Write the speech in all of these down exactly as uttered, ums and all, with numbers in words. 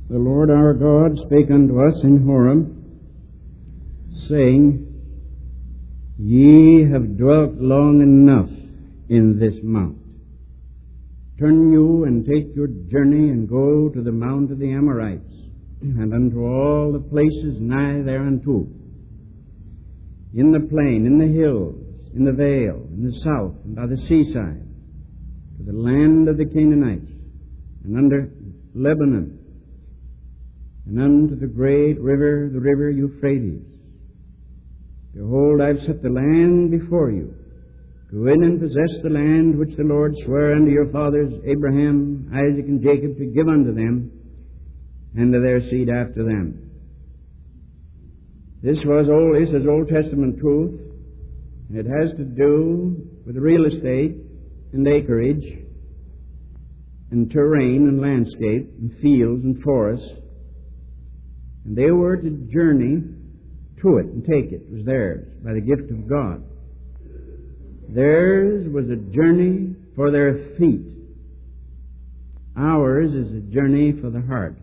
The Lord our God spake unto us in Horeb, saying, Ye have dwelt long enough in this mount. Turn you and take your journey and go to the mount of the Amorites, and unto all the places nigh thereunto, in the plain, in the hills, in the vale, in the south, and by the seaside, to the land of the Canaanites, and under Lebanon, and unto the great river, the river Euphrates. Behold, I've set the land before you. Go in and possess the land which the Lord sware unto your fathers, Abraham, Isaac, and Jacob, to give unto them, and to their seed after them. This was old, this is Old Testament truth. It has to do with real estate and acreage and terrain and landscape and fields and forests. And they were to journey to it and take it. It was theirs by the gift of God. Theirs was a journey for their feet. Ours is a journey for the heart.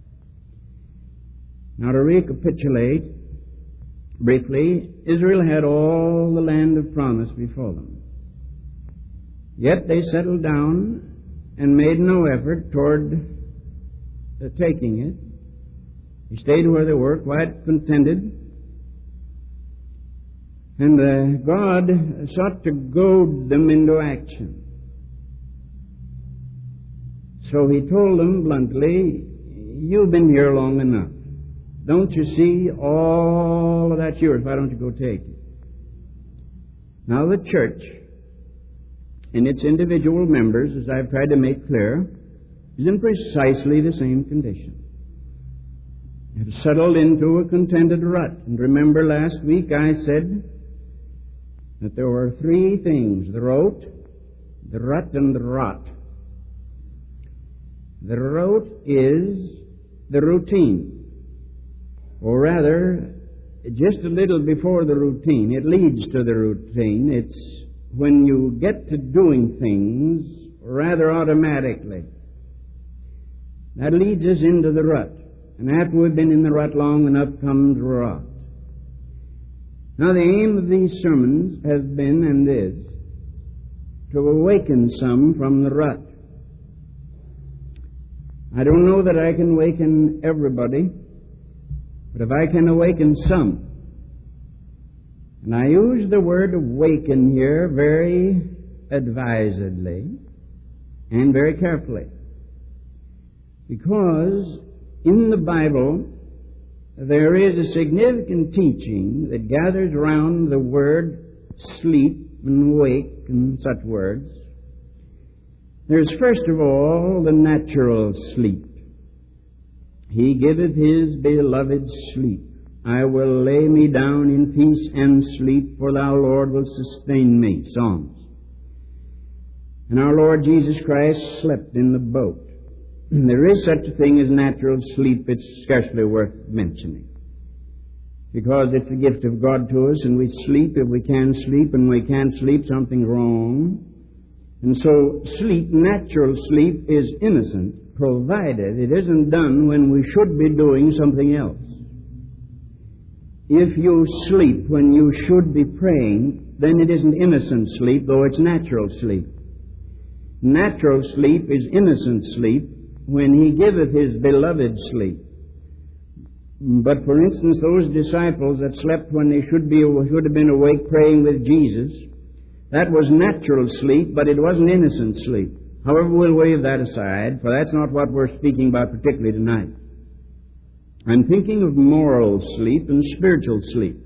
Now, to recapitulate briefly, Israel had all the land of promise before them. Yet they settled down and made no effort toward uh, taking it. They stayed where they were, quite contented. And uh, God sought to goad them into action. So He told them bluntly, you've been here long enough. Don't you see all of that's yours? Why don't you go take it? Now the church, in its individual members, as I've tried to make clear, is in precisely the same condition. It has settled into a contented rut. And remember last week I said that there were three things: the rote, the rut, and the rot. The rote is the routine, or rather, just a little before the routine. It leads to the routine. It's when you get to doing things rather automatically. That leads us into the rut. And after we've been in the rut long enough comes rot. Now the aim of these sermons has been and is to awaken some from the rut. I don't know that I can awaken everybody, but if I can awaken some, and I use the word awaken here very advisedly and very carefully, because in the Bible there is a significant teaching that gathers around the word sleep and wake and such words. There's first of all the natural sleep. He giveth his beloved sleep. I will lay me down in peace and sleep, for thou, Lord, wilt sustain me. Psalms. And our Lord Jesus Christ slept in the boat. There is such a thing as natural sleep. It's scarcely worth mentioning, because it's a gift of God to us, and we sleep if we can sleep, and when we can't sleep, something's wrong. And so sleep, natural sleep, is innocent, provided it isn't done when we should be doing something else. If you sleep when you should be praying, then it isn't innocent sleep, though it's natural sleep. Natural sleep is innocent sleep when He giveth His beloved sleep. But for instance, those disciples that slept when they should be should have been awake praying with Jesus, that was natural sleep, but it wasn't innocent sleep. However, we'll wave that aside, for that's not what we're speaking about particularly tonight. I'm thinking of moral sleep and spiritual sleep.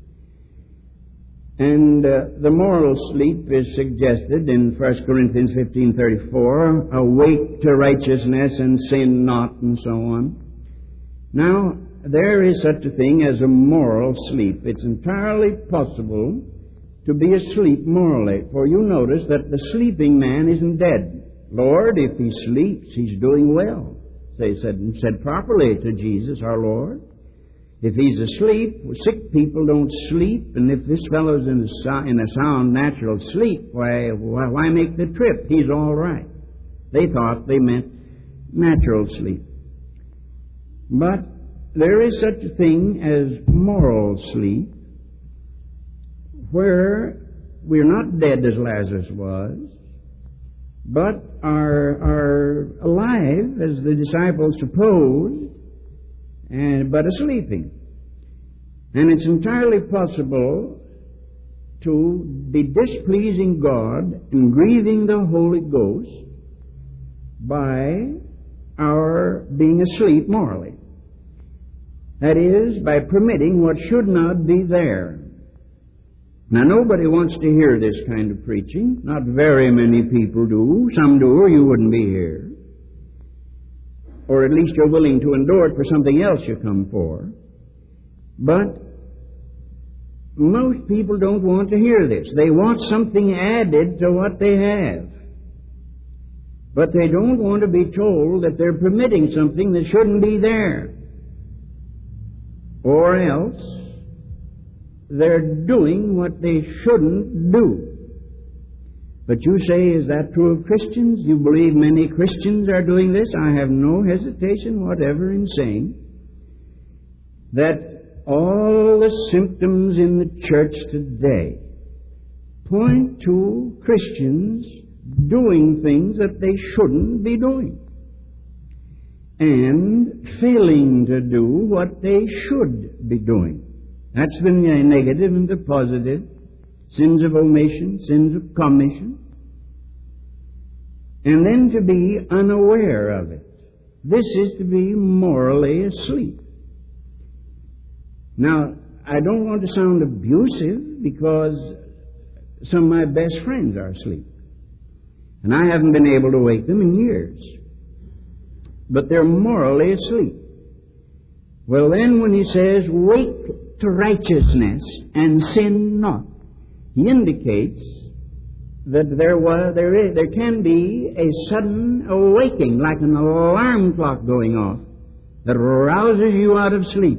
And uh, the moral sleep is suggested in First Corinthians fifteen thirty-four, awake to righteousness and sin not, and so on. Now, there is such a thing as a moral sleep. It's entirely possible to be asleep morally, for you notice that the sleeping man isn't dead. Lord, if he sleeps, he's doing well. They said, said properly to Jesus, our Lord. If he's asleep, sick people don't sleep, and if this fellow's in a, sound, in a sound, natural sleep, why, why, why make the trip? He's all right. They thought they meant natural sleep. But there is such a thing as moral sleep, where we're not dead as Lazarus was, but are, are alive, as the disciples supposed, and, but asleeping. And it's entirely possible to be displeasing God and grieving the Holy Ghost by our being asleep morally. That is, by permitting what should not be there. Now, nobody wants to hear this kind of preaching. Not very many people do. Some do, or you wouldn't be here. Or at least you're willing to endure it for something else you come for. But most people don't want to hear this. They want something added to what they have. But they don't want to be told that they're permitting something that shouldn't be there. Or else they're doing what they shouldn't do. But you say, is that true of Christians? You believe many Christians are doing this? I have no hesitation whatever in saying that all the symptoms in the church today point to Christians doing things that they shouldn't be doing and failing to do what they should be doing. That's the negative and the positive. Sins of omission, sins of commission. And then to be unaware of it. This is to be morally asleep. Now, I don't want to sound abusive because some of my best friends are asleep. And I haven't been able to wake them in years. But they're morally asleep. Well, then when he says, wake to righteousness and sin not, he indicates that there was, there is, there can be a sudden awaking, like an alarm clock going off, that rouses you out of sleep.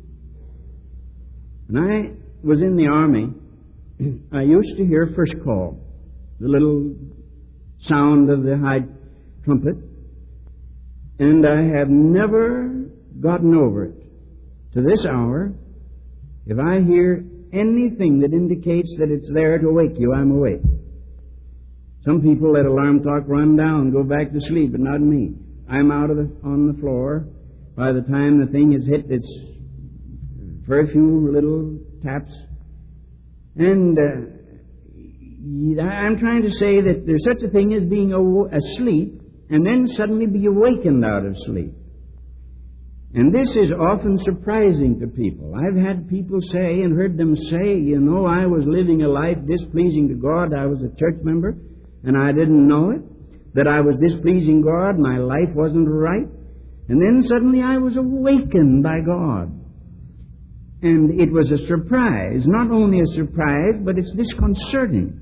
When I was in the army, I used to hear first call, the little sound of the high trumpet, and I have never gotten over it. To this hour, if I hear anything that indicates that it's there to wake you, I'm awake. Some people let alarm clock run down and go back to sleep, but not me. I'm out of the, on the floor by the time the thing has hit its very few little taps. And uh, I'm trying to say that there's such a thing as being aw- asleep and then suddenly be awakened out of sleep. And this is often surprising to people. I've had people say and heard them say, you know, I was living a life displeasing to God. I was a church member and I didn't know it. That I was displeasing God. My life wasn't right. And then suddenly I was awakened by God. And it was a surprise. Not only a surprise, but it's disconcerting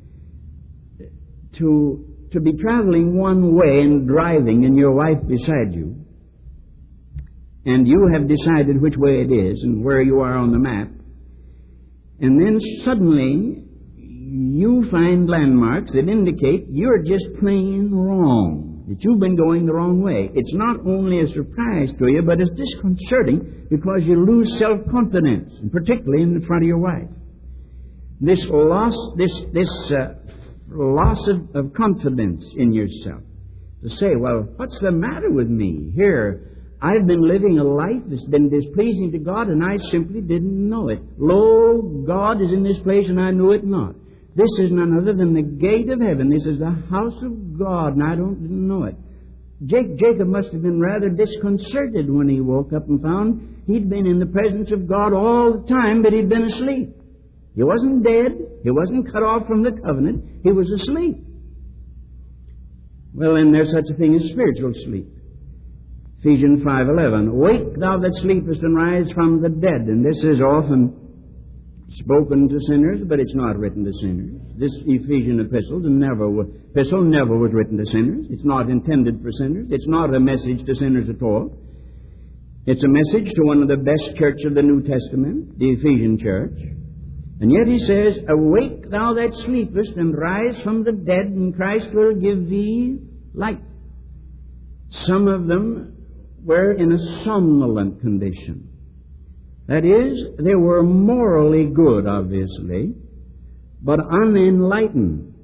to, to be traveling one way and driving and your wife beside you. And you have decided which way it is and where you are on the map. And then suddenly you find landmarks that indicate you're just plain wrong, that you've been going the wrong way. It's not only a surprise to you, but it's disconcerting because you lose self-confidence, and particularly in the front of your wife. This loss, this, this uh, loss of, of confidence in yourself. To say, well, what's the matter with me here? I've been living a life that's been displeasing to God, and I simply didn't know it. Lo, God is in this place, and I knew it not. This is none other than the gate of heaven. This is the house of God, and I don't didn't know it. Jake, Jacob must have been rather disconcerted when he woke up and found he'd been in the presence of God all the time, but he'd been asleep. He wasn't dead. He wasn't cut off from the covenant. He was asleep. Well, then there's such a thing as spiritual sleep. Ephesians five eleven, wake thou that sleepest and rise from the dead. And this is often spoken to sinners, but it's not written to sinners. This Ephesian epistle never, epistle never was written to sinners. It's not intended for sinners. It's not a message to sinners at all. It's a message to one of the best churches of the New Testament, the Ephesian church. And yet he says, awake thou that sleepest and rise from the dead, and Christ will give thee light. Some of them were in a somnolent condition. That is, they were morally good, obviously, but unenlightened.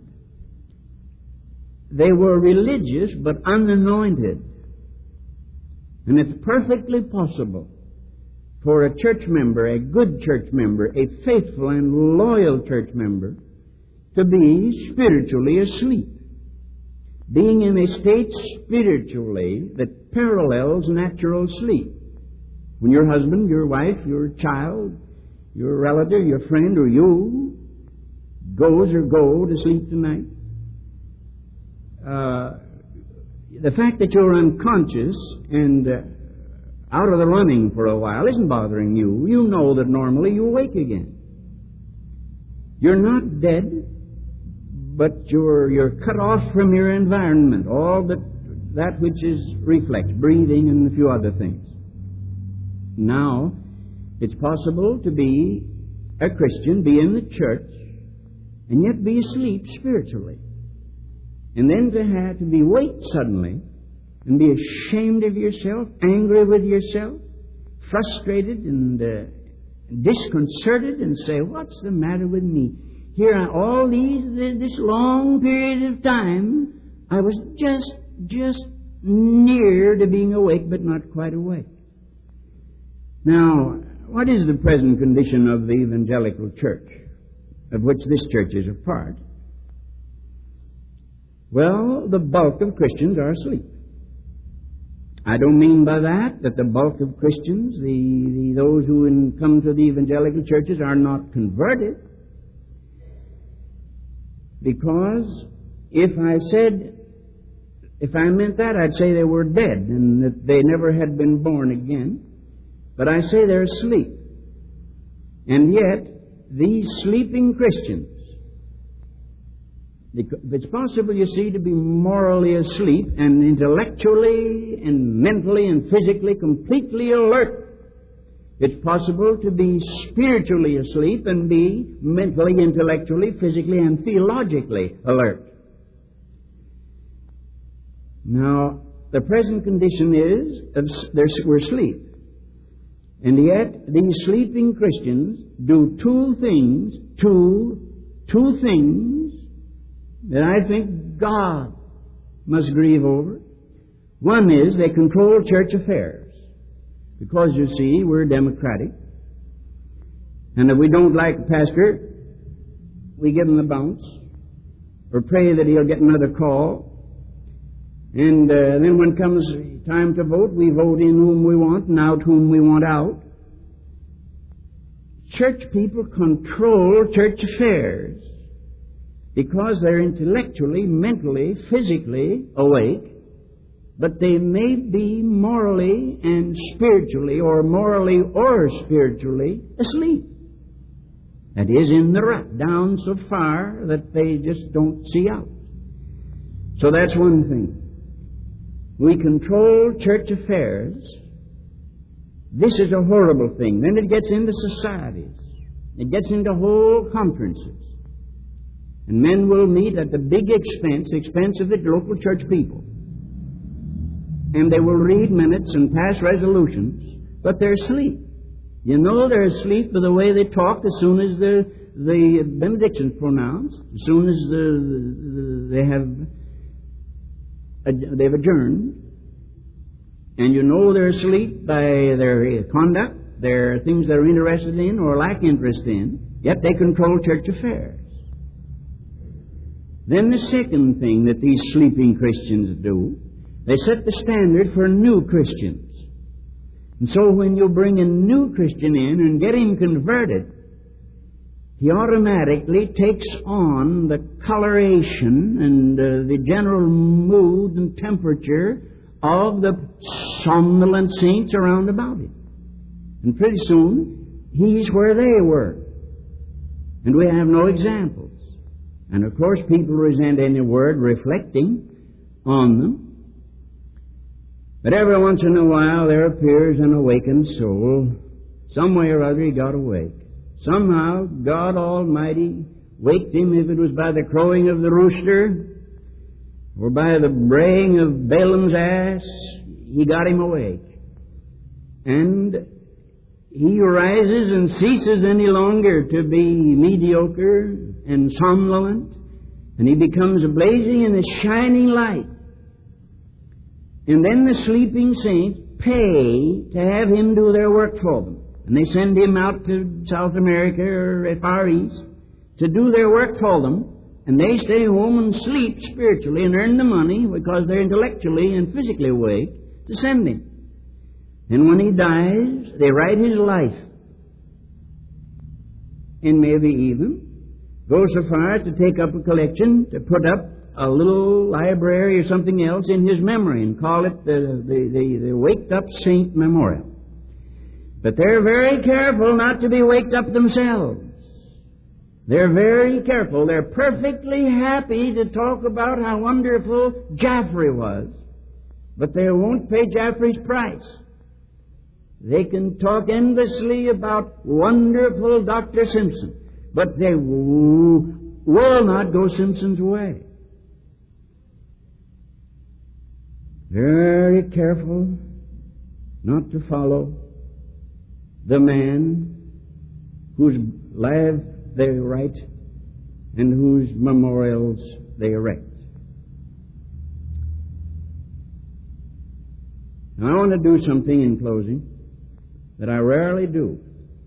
They were religious, but unanointed. And it's perfectly possible for a church member, a good church member, a faithful and loyal church member, to be spiritually asleep, being in a state spiritually that parallels natural sleep. When your husband, your wife, your child, your relative, your friend, or you goes or go to sleep tonight, uh, the fact that you're unconscious and uh, out of the running for a while isn't bothering you. You know that normally you awake again. You're not dead, but you're you're cut off from your environment, all that that which is reflex, breathing, and a few other things. Now, it's possible to be a Christian, be in the church, and yet be asleep spiritually. And then to have to be waked suddenly and be ashamed of yourself, angry with yourself, frustrated and uh, disconcerted, and say, what's the matter with me? Here, I, all these, this long period of time, I was just, just near to being awake, but not quite awake. Now, what is the present condition of the evangelical church, of which this church is a part? Well, the bulk of Christians are asleep. I don't mean by that that the bulk of Christians, the, the those who in, come to the evangelical churches, are not converted. Because if I said, if I meant that, I'd say they were dead and that they never had been born again. But I say they're asleep. And yet, these sleeping Christians, it's possible, you see, to be morally asleep and intellectually and mentally and physically completely alert. It's possible to be spiritually asleep and be mentally, intellectually, physically, and theologically alert. Now, the present condition is we're asleep. And yet, these sleeping Christians do two things, two, two things that I think God must grieve over. One is they control church affairs. Because, you see, we're democratic. And if we don't like the pastor, we give him the bounce. Or pray that he'll get another call. And uh, then when it comes time to vote, we vote in whom we want and out whom we want out. Church people control church affairs because they're intellectually, mentally, physically awake, but they may be morally and spiritually, or morally or spiritually, asleep. That is, in the rut, down so far that they just don't see out. So that's one thing. We control church affairs. This is a horrible thing. Then it gets into societies. It gets into whole conferences. And men will meet at the big expense, expense of the local church people. And they will read minutes and pass resolutions, but they're asleep. You know they're asleep by the way they talk as soon as the, the benediction's pronounced, as soon as the, the, they have they've adjourned. And you know they're asleep by their conduct, their things they're interested in or lack interest in, yet they control church affairs. Then the second thing that these sleeping Christians do, they set the standard for new Christians. And so when you bring a new Christian in and get him converted, he automatically takes on the coloration and uh, the general mood and temperature of the somnolent saints around about him. And pretty soon, he's where they were. And we have no examples. And of course, people resent any word reflecting on them. But every once in a while, there appears an awakened soul. Some way or other, he got awake. Somehow, God Almighty waked him, if it was by the crowing of the rooster or by the braying of Balaam's ass. he got him awake. And he rises and ceases any longer to be mediocre and somnolent, and he becomes blazing in a shining light. And then the sleeping saints pay to have him do their work for them. And they send him out to South America or at Far East to do their work for them. And they stay home and sleep spiritually and earn the money because they're intellectually and physically awake to send him. And when he dies, they write his life. And maybe even go so far to take up a collection, to put up a little library or something else in his memory and call it the, the, the, the Waked Up Saint Memorial. But they're very careful not to be waked up themselves. They're very careful. They're perfectly happy to talk about how wonderful Jaffrey was, but they won't pay Jaffrey's price. They can talk endlessly about wonderful Doctor Simpson, but they will not go Simpson's way. Very careful not to follow the man whose life they write and whose memorials they erect. Now, I want to do something in closing that I rarely do.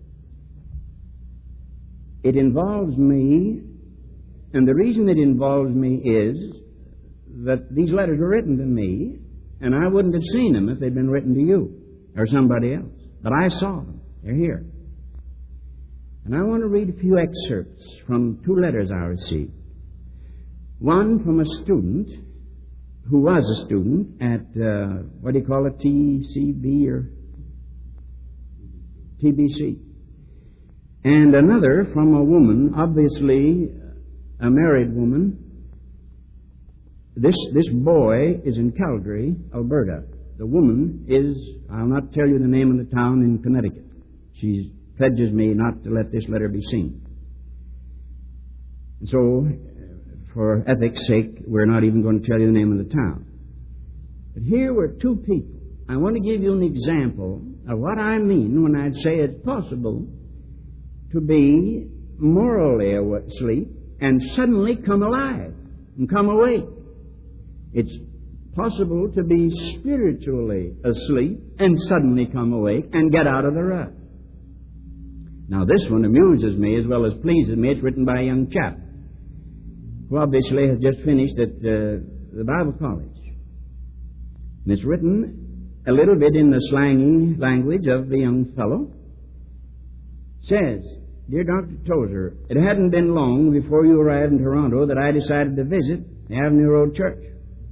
It involves me, and the reason it involves me is that these letters were written to me, and I wouldn't have seen them if they'd been written to you or somebody else. But I saw them. They're here. And I want to read a few excerpts from two letters I received. One from a student who was a student at, uh, what do you call it, T C B or T B C. And another from a woman, obviously a married woman. This, this boy is in Calgary, Alberta. The woman is, I'll not tell you the name of the town in Connecticut. She pledges me not to let this letter be seen. And so, for ethics' sake, we're not even going to tell you the name of the town. But here were two people. I want to give you an example of what I mean when I'd say it's possible to be morally asleep and suddenly come alive and come awake. It's possible to be spiritually asleep and suddenly come awake and get out of the rut. Now, this one amuses me as well as pleases me. It's written by a young chap who obviously has just finished at uh, the Bible College. And it's written a little bit in the slangy language of the young fellow. It says, "Dear Doctor Tozer, it hadn't been long before you arrived in Toronto that I decided to visit the Avenue Road Church.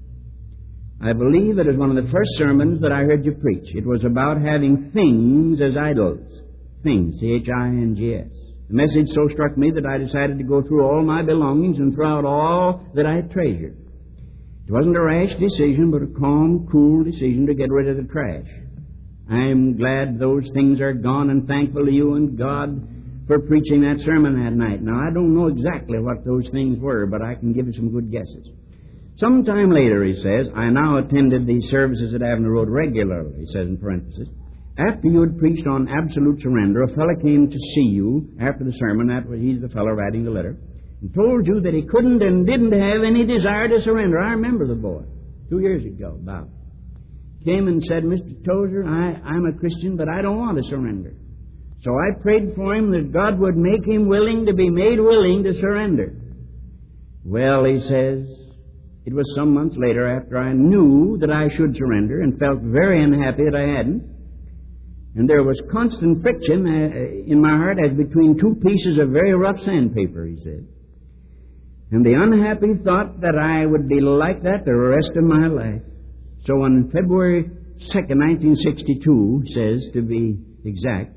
I believe it is one of the first sermons that I heard you preach. It was about having things as idols. Things, C H I N G S. The message so struck me that I decided to go through all my belongings and throw out all that I had treasured. It wasn't a rash decision, but a calm, cool decision to get rid of the trash. I'm glad those things are gone and thankful to you and God for preaching that sermon that night. Now, I don't know exactly what those things were, but I can give you some good guesses. Sometime later," he says, "I now attended these services at Avenue Road regularly," he says in parentheses. "After you had preached on absolute surrender, a fellow came to see you after the sermon," that was, he's the fellow writing the letter, "and told you that he couldn't and didn't have any desire to surrender." I remember the boy, two years ago, about. Came and said, "Mister Tozer, I, I'm a Christian, but I don't want to surrender." So I prayed for him that God would make him willing to be made willing to surrender. Well, he says, it was some months later after I knew that I should surrender and felt very unhappy that I hadn't. And there was constant friction uh, in my heart as between two pieces of very rough sandpaper, he said. And the unhappy thought that I would be like that the rest of my life. So on February second, nineteen sixty-two, says to be exact,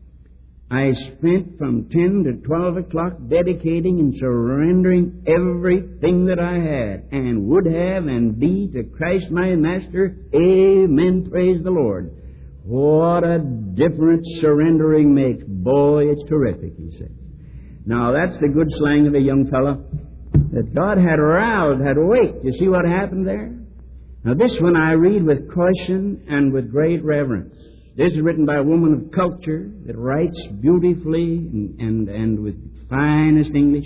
I spent from ten to twelve o'clock dedicating and surrendering everything that I had and would have and be to Christ my Master. Amen. Praise the Lord. What a difference surrendering makes. Boy, it's terrific, he said. Now, that's the good slang of a young fellow that God had roused, had waked. You see what happened there? Now this one I read with caution and with great reverence. This is written by a woman of culture that writes beautifully and, and, and with finest English.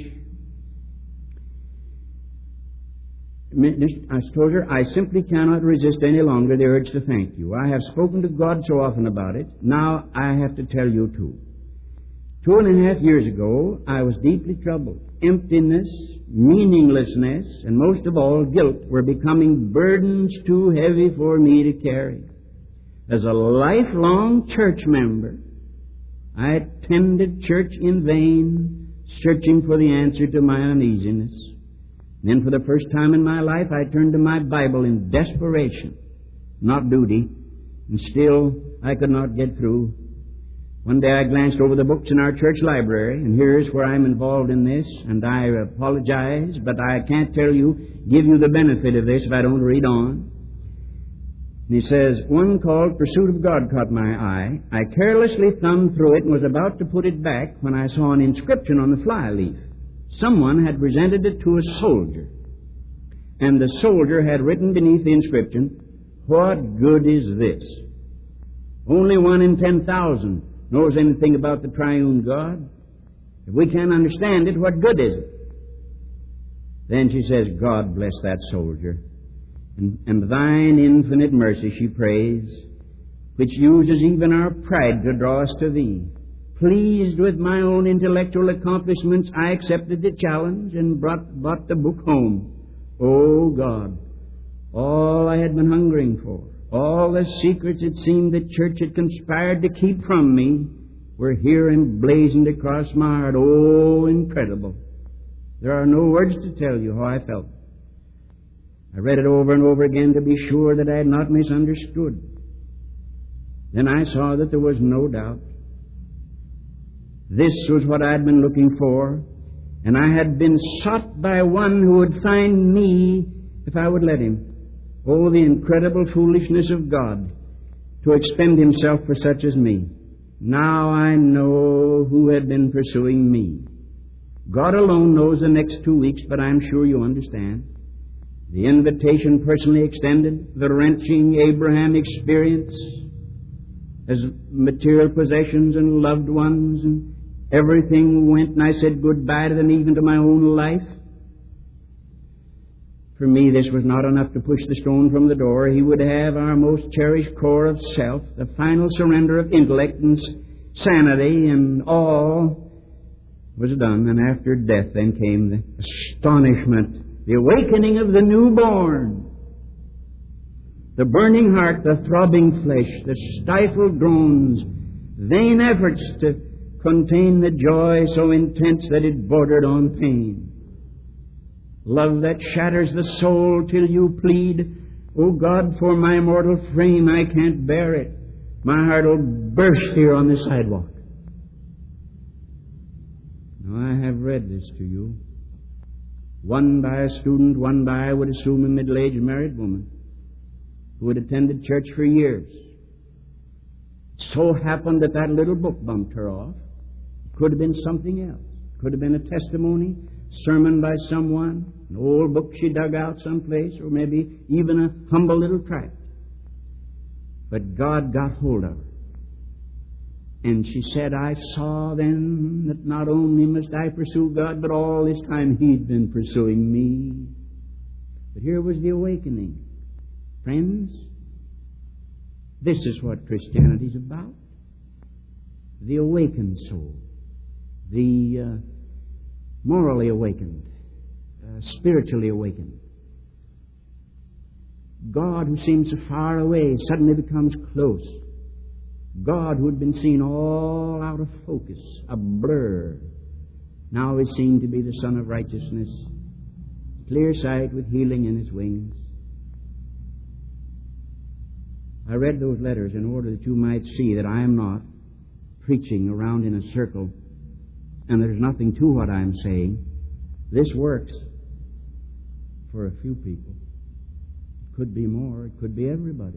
I told her, I simply cannot resist any longer the urge to thank you. I have spoken to God so often about it. Now I have to tell you too. Two and a half years ago, I was deeply troubled. Emptiness, meaninglessness, and most of all, guilt were becoming burdens too heavy for me to carry. As a lifelong church member, I attended church in vain, searching for the answer to my uneasiness. Then for the first time in my life, I turned to my Bible in desperation, not duty, and still I could not get through. One day I glanced over the books in our church library, and here's where I'm involved in this, and I apologize, but I can't tell you, give you the benefit of this if I don't read on. And he says, one called Pursuit of God caught my eye. I carelessly thumbed through it and was about to put it back when I saw an inscription on the flyleaf. Someone had presented it to a soldier, and the soldier had written beneath the inscription, "What good is this?" Only one in ten thousand knows anything about the triune God. If we can't understand it, what good is it? Then she says, God bless that soldier. And, and thine infinite mercy, she prays, which uses even our pride to draw us to thee. Pleased with my own intellectual accomplishments, I accepted the challenge and brought, brought the book home. Oh God, all I had been hungering for, all the secrets it seemed the church had conspired to keep from me, were here emblazoned across my heart. Oh, incredible. There are no words to tell you how I felt. I read it over and over again to be sure that I had not misunderstood. Then I saw that there was no doubt. This was what I had been looking for, and I had been sought by one who would find me if I would let him. Oh, the incredible foolishness of God to expend himself for such as me. Now I know who had been pursuing me. God alone knows the next two weeks, but I'm sure you understand. The invitation personally extended, the wrenching Abraham experience as material possessions and loved ones and everything went, and I said goodbye to them, even to my own life. For me, this was not enough to push the stone from the door. He would have our most cherished core of self, the final surrender of intellect and sanity, and all was done. And after death then came the astonishment, the awakening of the newborn, the burning heart, the throbbing flesh, the stifled groans, vain efforts to contain the joy so intense that it bordered on pain. Love that shatters the soul till you plead, "O God, for my mortal frame I can't bear it. My heart will burst here on the sidewalk." Now I have read this to you, one by a student, one by, I would assume, a middle-aged married woman who had attended church for years. It so happened that that little book bumped her off. It could have been something else. It could have been a testimony, sermon by someone, an old book she dug out someplace, or maybe even a humble little tract. But God got hold of her. And she said, I saw then that not only must I pursue God, but all this time He'd been pursuing me. But here was the awakening. Friends, this is what Christianity's about. The awakened soul. The uh, morally awakened. Uh, spiritually awakened. God, who seemed so far away, suddenly becomes close. God, who had been seen all out of focus, a blur, now is seen to be the Son of Righteousness, clear sight with healing in His wings. I read those letters in order that you might see that I am not preaching around in a circle and there's nothing to what I'm saying. This works for a few people. It could be more. It could be everybody.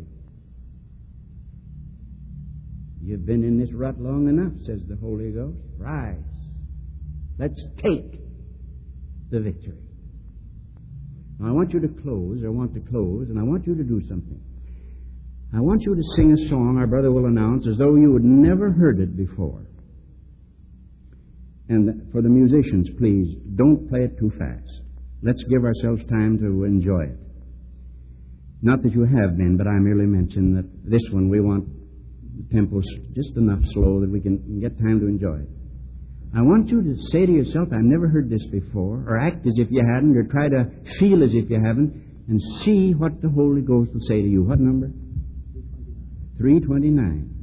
You've been in this rut long enough, says the Holy Ghost. Rise. Let's take the victory. Now, I want you to close, I want to close, and I want you to do something. I want you to sing a song our brother will announce as though you had never heard it before. And for the musicians, please, don't play it too fast. Let's give ourselves time to enjoy it. Not that you have been, but I merely mentioned that this one we want the tempo just enough slow that we can get time to enjoy it. I want you to say to yourself, I've never heard this before, or act as if you hadn't, or try to feel as if you haven't, and see what the Holy Ghost will say to you. What number? three twenty-nine.